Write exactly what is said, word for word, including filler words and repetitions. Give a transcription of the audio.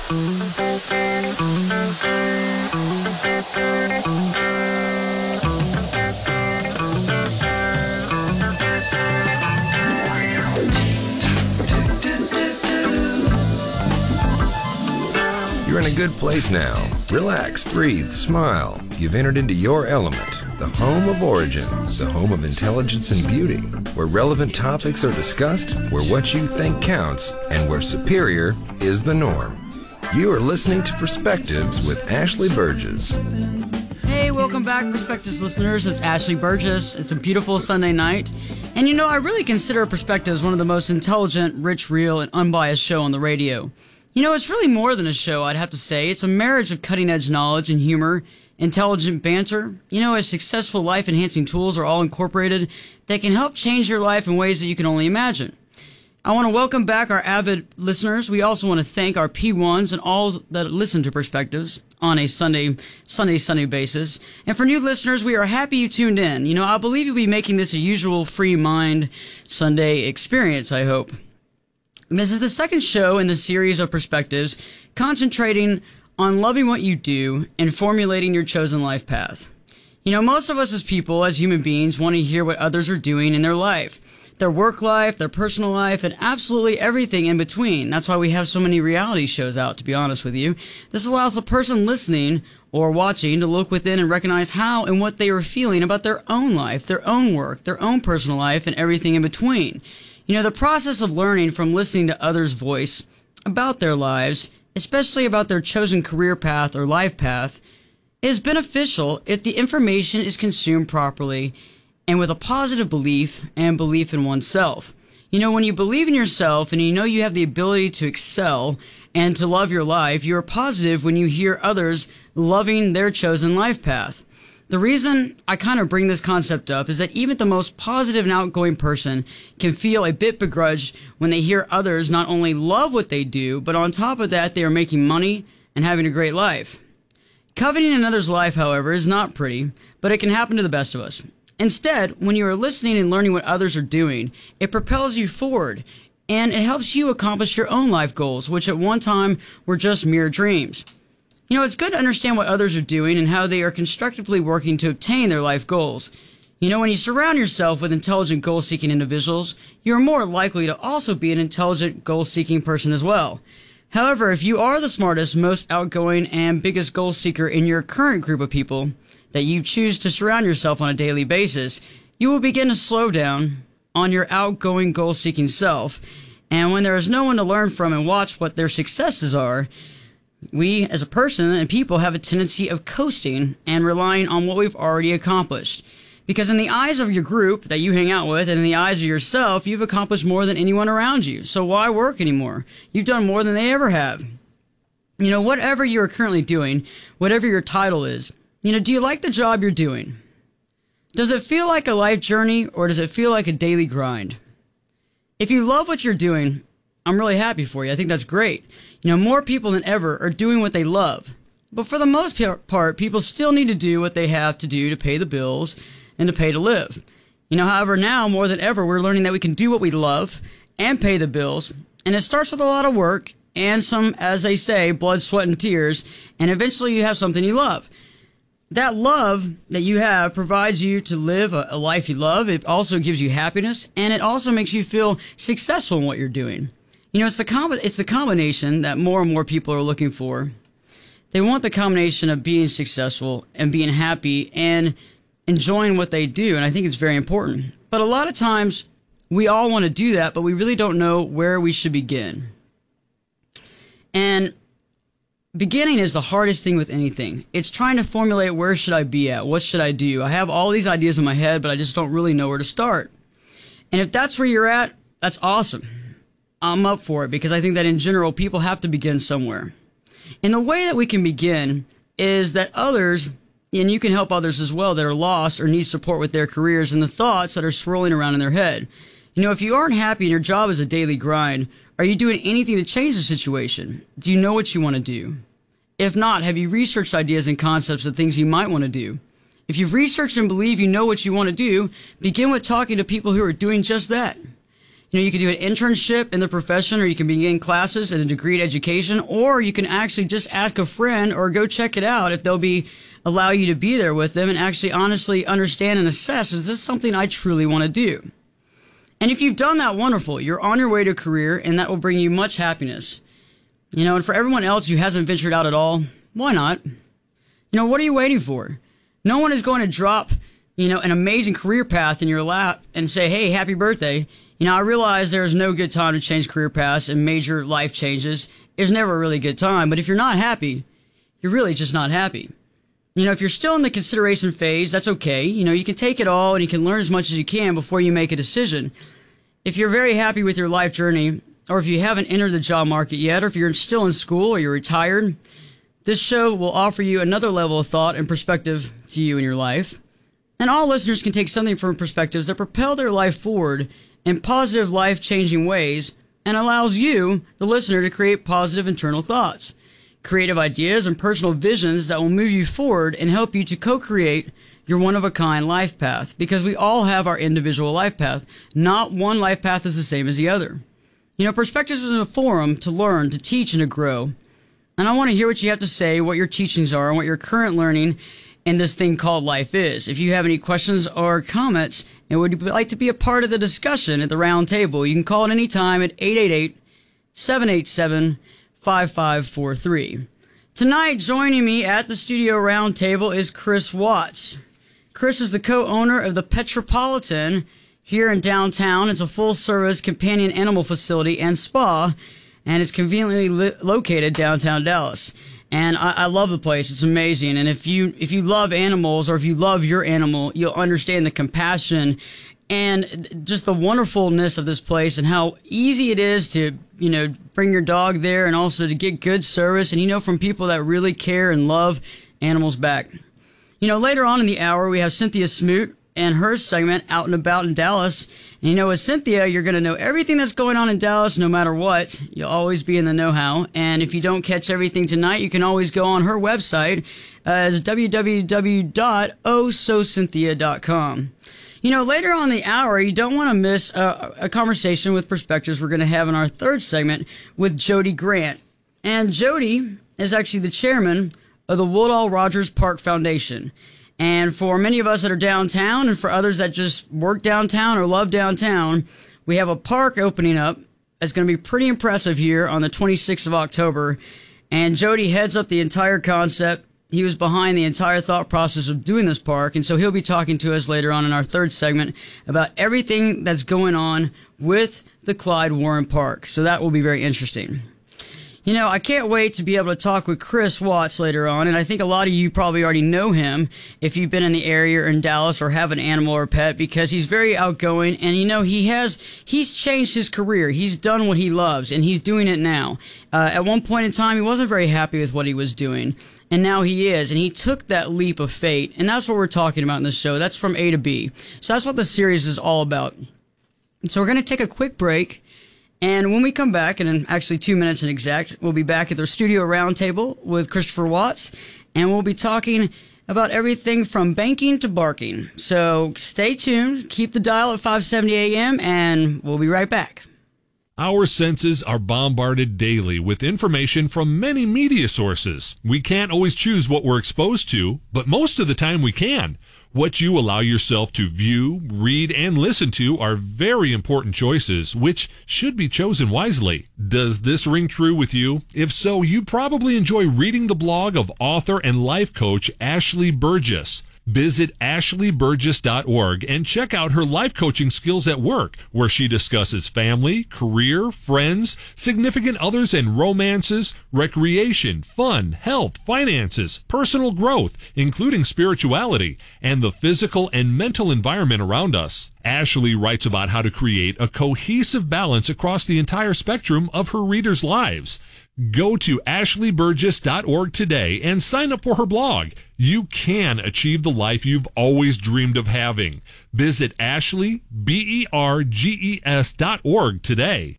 You're in a good place now. Relax, breathe, smile. You've entered into your element, the home of origin, the home of intelligence and beauty, where relevant topics are discussed, where what you think counts, and where superior is the norm. You are listening to Perspectives with Ashley Burgess. Hey, welcome back, Perspectives listeners. It's Ashley Burgess. It's a beautiful Sunday night. And you know, I really consider Perspectives one of the most intelligent, rich, real, and unbiased show on the radio. You know, it's really more than a show, I'd have to say. It's a marriage of cutting-edge knowledge and humor, intelligent banter. You know, as successful life-enhancing tools are all incorporated, they can help change your life in ways that you can only imagine. I want to welcome back our avid listeners. We also want to thank our P ones and all that listen to Perspectives on a Sunday, Sunday, Sunday basis. And for new listeners, we are happy you tuned in. You know, I believe you'll be making this a usual free mind Sunday experience, I hope. This is the second show in the series of Perspectives, concentrating on loving what you do and formulating your chosen life path. You know, most of us as people, as human beings, want to hear what others are doing in their life, their work life, their personal life, and absolutely everything in between. That's why we have so many reality shows out, to be honest with you. This allows the person listening or watching to look within and recognize how and what they are feeling about their own life, their own work, their own personal life, and everything in between. You know, the process of learning from listening to others' voice about their lives, especially about their chosen career path or life path, is beneficial if the information is consumed properly and with a positive belief and belief in oneself. You know, when you believe in yourself and you know you have the ability to excel and to love your life, you are positive when you hear others loving their chosen life path. The reason I kind of bring this concept up is that even the most positive and outgoing person can feel a bit begrudged when they hear others not only love what they do, but on top of that, they are making money and having a great life. Coveting another's life, however, is not pretty, but it can happen to the best of us. Instead, when you are listening and learning what others are doing, it propels you forward, and it helps you accomplish your own life goals, which at one time were just mere dreams. You know, it's good to understand what others are doing and how they are constructively working to obtain their life goals. You know, when you surround yourself with intelligent goal-seeking individuals, you are more likely to also be an intelligent goal-seeking person as well. However, if you are the smartest, most outgoing, and biggest goal-seeker in your current group of people that you choose to surround yourself on a daily basis, you will begin to slow down on your outgoing goal-seeking self. And when there is no one to learn from and watch what their successes are, we, as a person and people, have a tendency of coasting and relying on what we've already accomplished. Because in the eyes of your group that you hang out with and in the eyes of yourself, you've accomplished more than anyone around you. So why work anymore? You've done more than they ever have. You know, whatever you are currently doing, whatever your title is, you know, do you like the job you're doing? Does it feel like a life journey or does it feel like a daily grind? If you love what you're doing, I'm really happy for you. I think that's great. You know, more people than ever are doing what they love. But for the most part, people still need to do what they have to do to pay the bills and to pay to live. You know, however, now more than ever, we're learning that we can do what we love and pay the bills. And it starts with a lot of work and some, as they say, blood, sweat, and tears. And eventually you have something you love. That love that you have provides you to live a, a life you love. It also gives you happiness. And it also makes you feel successful in what you're doing. You know, it's the com- it's the combination that more and more people are looking for. They want the combination of being successful and being happy and enjoying what they do, and I think it's very important. But a lot of times, we all want to do that, but we really don't know where we should begin. And beginning is the hardest thing with anything. It's trying to formulate where should I be at, what should I do. I have all these ideas in my head, but I just don't really know where to start. And if that's where you're at, that's awesome. I'm up for it because I think that in general, people have to begin somewhere. And the way that we can begin is that others, and you can help others as well that are lost or need support with their careers and the thoughts that are swirling around in their head. You know, if you aren't happy and your job is a daily grind, are you doing anything to change the situation? Do you know what you want to do? If not, have you researched ideas and concepts of things you might want to do? If you've researched and believe you know what you want to do, begin with talking to people who are doing just that. You know, you can do an internship in the profession, or you can begin classes in a degree education, or you can actually just ask a friend or go check it out if they'll be allow you to be there with them and actually honestly understand and assess, is this something I truly want to do? And if you've done that, wonderful. You're on your way to a career, and that will bring you much happiness. You know, and for everyone else who hasn't ventured out at all, why not? You know, what are you waiting for? No one is going to drop, you know, an amazing career path in your lap and say, hey, happy birthday. You know, I realize there's no good time to change career paths and major life changes. There's never a really good time. But if you're not happy, you're really just not happy. You know, if you're still in the consideration phase, that's okay. You know, you can take it all and you can learn as much as you can before you make a decision. If you're very happy with your life journey, or if you haven't entered the job market yet, or if you're still in school or you're retired, this show will offer you another level of thought and perspective to you in your life. And all listeners can take something from perspectives that propel their life forward in positive, life-changing ways, and allows you, the listener, to create positive internal thoughts, creative ideas, and personal visions that will move you forward and help you to co-create your one-of-a-kind life path, because we all have our individual life path. Not one life path is the same as the other. You know, Perspectives is a forum to learn, to teach, and to grow. And I want to hear what you have to say, what your teachings are, and what your current learning in this thing called life is. If you have any questions or comments and would like to be a part of the discussion at the round table, you can call at any time at eight eight eight, seven eight seven, five five four three. Tonight, joining me at the studio round table is Chris Watts. Chris is the co-owner of the Petropolitan here in downtown. It's a full-service companion animal facility and spa, and it's conveniently li- located downtown Dallas. And I, I love the place. It's amazing. And if you if you love animals, or if you love your animal, you'll understand the compassion and just the wonderfulness of this place, and how easy it is to, you know, bring your dog there, and also to get good service, and, you know, from people that really care and love animals back. You know, later on in the hour, we have Cynthia Smoot and her segment, Out and About in Dallas. And, you know, with Cynthia, you're going to know everything that's going on in Dallas no matter what. You'll always be in the know-how. And if you don't catch everything tonight, you can always go on her website uh, as w w w dot oh so cynthia dot com. You know, later on in the hour, you don't want to miss a, a conversation with Perspectives we're going to have in our third segment with Jody Grant. And Jody is actually the chairman of the Woodall Rogers Park Foundation. And for many of us that are downtown, and for others that just work downtown or love downtown, we have a park opening up that's going to be pretty impressive here on the twenty-sixth of October. And Jody heads up the entire concept. He was behind the entire thought process of doing this park, and so he'll be talking to us later on in our third segment about everything that's going on with the Clyde Warren Park. So that will be very interesting. You know, I can't wait to be able to talk with Chris Watts later on, and I think a lot of you probably already know him if you've been in the area or in Dallas or have an animal or pet, because he's very outgoing, and, you know, he has, he's changed his career. He's done what he loves, and he's doing it now. Uh, at one point in time, he wasn't very happy with what he was doing, and now he is, and he took that leap of faith, and that's what we're talking about in this show. That's from A to B. So that's what the series is all about. So we're going to take a quick break. And when we come back, and in actually two minutes in exact, we'll be back at the studio roundtable with Christopher Watts, and we'll be talking about everything from banking to barking. So stay tuned, keep the dial at five seventy A M, and we'll be right back. Our senses are bombarded daily with information from many media sources. We can't always choose what we're exposed to, but most of the time we can. What you allow yourself to view, read, and listen to are very important choices, which should be chosen wisely. Does this ring true with you? If so, you probably enjoy reading the blog of author and life coach Ashley Burgess. Visit ashley burgess dot org and check out her life coaching skills at work, where she discusses family, career, friends, significant others and romances, recreation, fun, health, finances, personal growth, including spirituality, and the physical and mental environment around us. Ashley writes about how to create a cohesive balance across the entire spectrum of her readers' lives. Go to ashley burgess dot org today and sign up for her blog. You can achieve the life you've always dreamed of having. Visit ashley burgess dot org today.